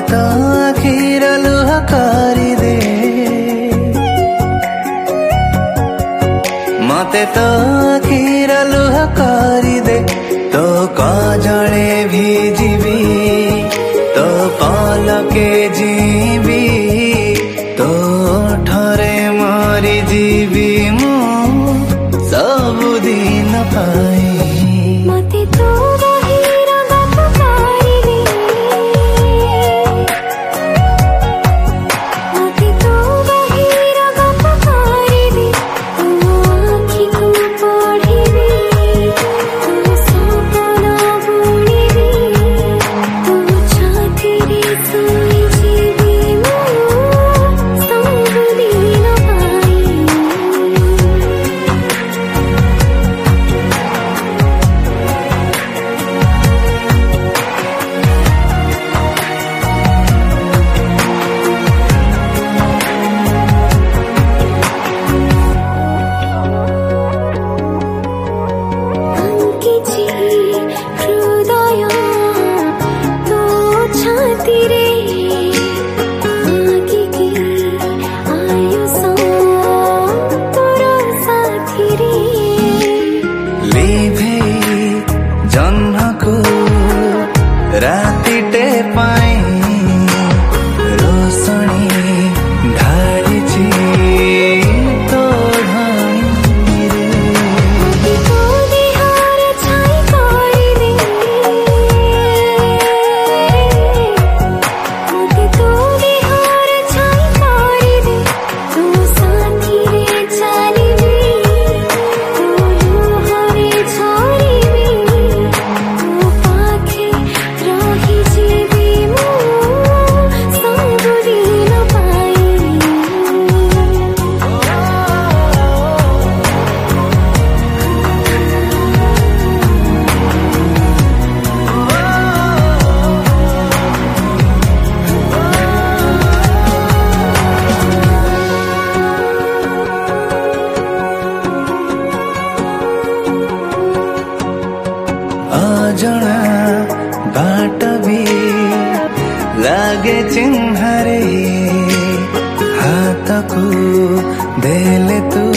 तो आखिर लुह करिदे मते तो आखिर लुह करिदे तो कजले भी जीवी तो पलके जीवी तो ठरे मरी जीवी मु सबुदिन पाई मते तो बहिरा गप करिदे मते तो बहिरा गप करिदे तो आँखी को पढ़िबे तो सपना बुनिबे तो छाती रे सोई जीवी मु सबुदिन पाई अंकिची हृदय तो छाती रे आगिकी आयुष तोर साथी रे लिभे जन्नको रातिटे पाई रोशनी ढालिछि तो धनी रे तो दिहार छाई करिदे मते तो दिहार छाई करिदे तो साथी रे चालिबे तो लुहरे छरिबे तो पाखे रही जीवी मु सबुदिन पाई अजଣା बाट भी लागे चिन्ह रे हाथ को देले तू